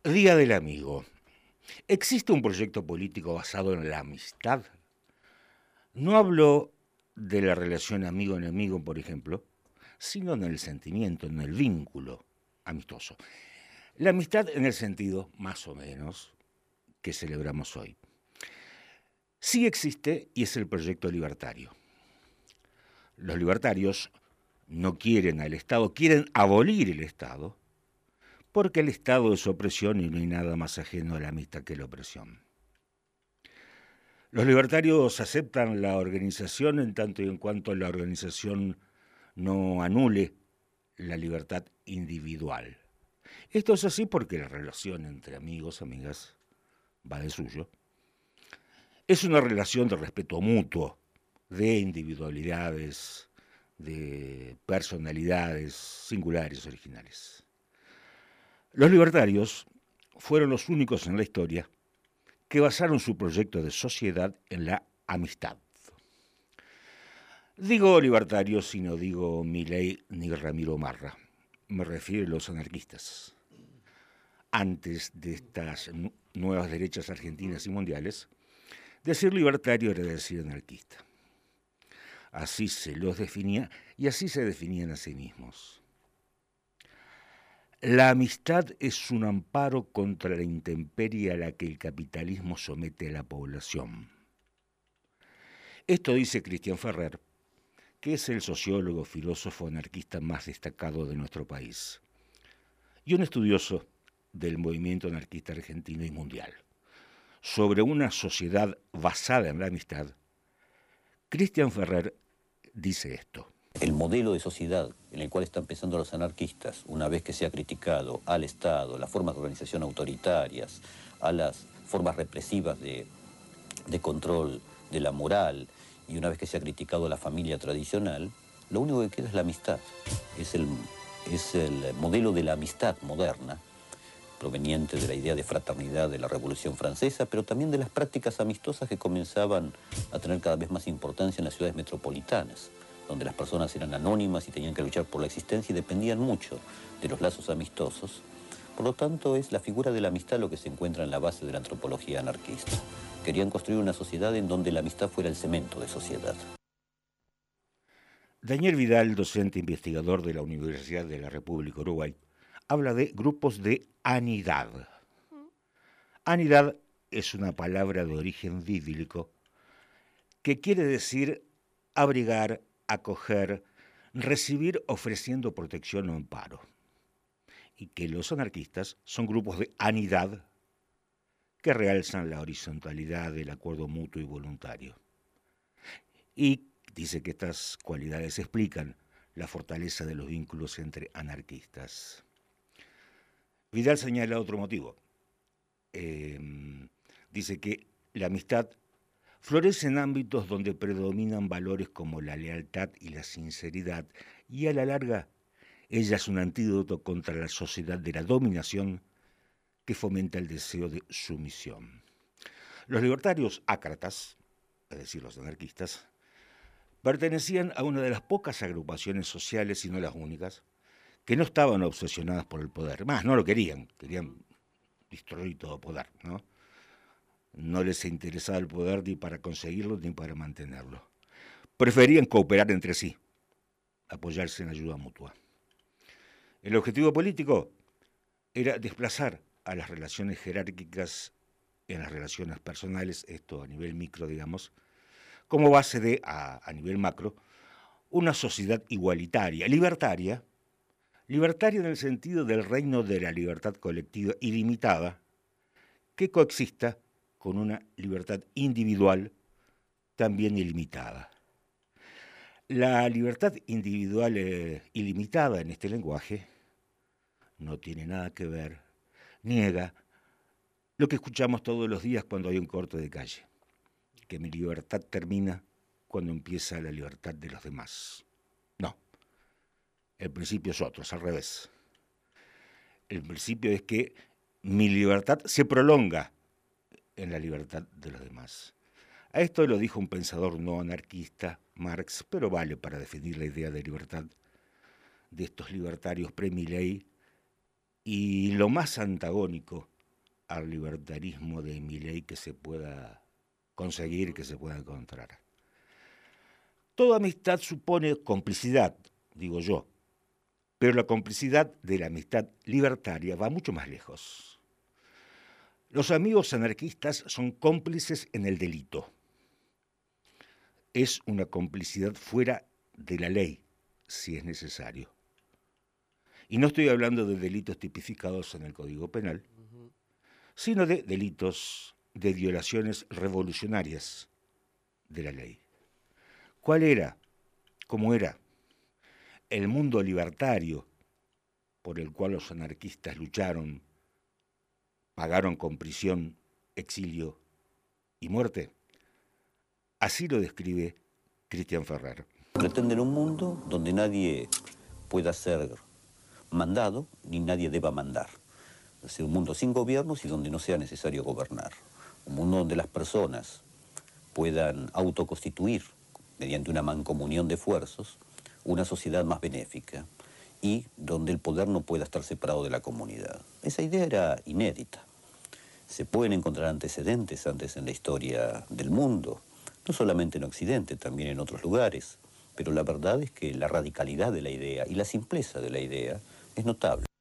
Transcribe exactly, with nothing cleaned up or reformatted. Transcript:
Día del Amigo. ¿Existe un proyecto político basado en la amistad? No hablo de la relación amigo-enemigo, por ejemplo, sino en el sentimiento, en el vínculo amistoso. La amistad en el sentido, más o menos, que celebramos hoy. Sí existe y es el proyecto libertario. Los libertarios no quieren al Estado, quieren abolir el Estado, porque el Estado es opresión y no hay nada más ajeno a la amistad que la opresión. Los libertarios aceptan la organización en tanto y en cuanto la organización no anule la libertad individual. Esto es así porque la relación entre amigos, amigas, va de suyo. Es una relación de respeto mutuo, de individualidades, de personalidades singulares, originales. Los libertarios fueron los únicos en la historia que basaron su proyecto de sociedad en la amistad. Digo libertarios y no digo Milei ni Ramiro Marra. Me refiero a los anarquistas. Antes de estas nuevas derechas argentinas y mundiales, decir libertario era decir anarquista. Así se los definía y así se definían a sí mismos. La amistad es un amparo contra la intemperie a la que el capitalismo somete a la población. Esto dice Cristian Ferrer, que es el sociólogo, filósofo anarquista más destacado de nuestro país, y un estudioso del movimiento anarquista argentino y mundial. Sobre una sociedad basada en la amistad, Cristian Ferrer dice esto. El modelo de sociedad en el cual están pensando los anarquistas, una vez que se ha criticado al Estado, las formas de organización autoritarias, a las formas represivas de, de control de la moral, y una vez que se ha criticado a la familia tradicional, lo único que queda es la amistad. Es el, es el modelo de la amistad moderna, proveniente de la idea de fraternidad de la Revolución Francesa, pero también de las prácticas amistosas que comenzaban a tener cada vez más importancia en las ciudades metropolitanas, donde las personas eran anónimas y tenían que luchar por la existencia y dependían mucho de los lazos amistosos. Por lo tanto, es la figura de la amistad lo que se encuentra en la base de la antropología anarquista. Querían construir una sociedad en donde la amistad fuera el cemento de sociedad. Daniel Vidal, docente investigador de la Universidad de la República Uruguay, habla de grupos de anidad. Anidad es una palabra de origen bíblico que quiere decir abrigar, acoger, recibir ofreciendo protección o amparo. Y que los anarquistas son grupos de anidad que realzan la horizontalidad del acuerdo mutuo y voluntario. Y dice que estas cualidades explican la fortaleza de los vínculos entre anarquistas. Vidal señala otro motivo. Eh, dice que la amistad florece en ámbitos donde predominan valores como la lealtad y la sinceridad, y a la larga ella es un antídoto contra la sociedad de la dominación que fomenta el deseo de sumisión. Los libertarios ácratas, es decir, los anarquistas, pertenecían a una de las pocas agrupaciones sociales, y no las únicas, que no estaban obsesionadas por el poder. Más, no lo querían, querían destruir todo poder, ¿no? No les interesaba el poder ni para conseguirlo ni para mantenerlo. Preferían cooperar entre sí, apoyarse en ayuda mutua. El objetivo político era desplazar a las relaciones jerárquicas en las relaciones personales, esto a nivel micro, digamos, como base de, a, a nivel macro, una sociedad igualitaria, libertaria, libertaria en el sentido del reino de la libertad colectiva ilimitada, que coexista con una libertad individual también ilimitada. La libertad individual eh, ilimitada en este lenguaje no tiene nada que ver, niega lo que escuchamos todos los días cuando hay un corte de calle, que mi libertad termina cuando empieza la libertad de los demás. No, el principio es otro, es al revés. El principio es que mi libertad se prolonga en la libertad de los demás. A esto lo dijo un pensador no anarquista, Marx, pero vale para definir la idea de libertad de estos libertarios pre-Milei, y lo más antagónico al libertarismo de Milei que se pueda conseguir, que se pueda encontrar. Toda amistad supone complicidad, digo yo, pero la complicidad de la amistad libertaria va mucho más lejos. Los amigos anarquistas son cómplices en el delito. Es una complicidad fuera de la ley, si es necesario. Y no estoy hablando de delitos tipificados en el Código Penal, uh-huh. sino de delitos de violaciones revolucionarias de la ley. ¿Cuál era? ¿Cómo era? El mundo libertario por el cual los anarquistas lucharon, pagaron con prisión, exilio y muerte. Así lo describe Cristian Ferrer. Pretenden un mundo donde nadie pueda ser mandado ni nadie deba mandar. Es decir, un mundo sin gobiernos y donde no sea necesario gobernar. Un mundo donde las personas puedan autoconstituir, mediante una mancomunión de esfuerzos, una sociedad más benéfica y donde el poder no pueda estar separado de la comunidad. Esa idea era inédita. Se pueden encontrar antecedentes antes en la historia del mundo, no solamente en Occidente, también en otros lugares, pero la verdad es que la radicalidad de la idea y la simpleza de la idea es notable.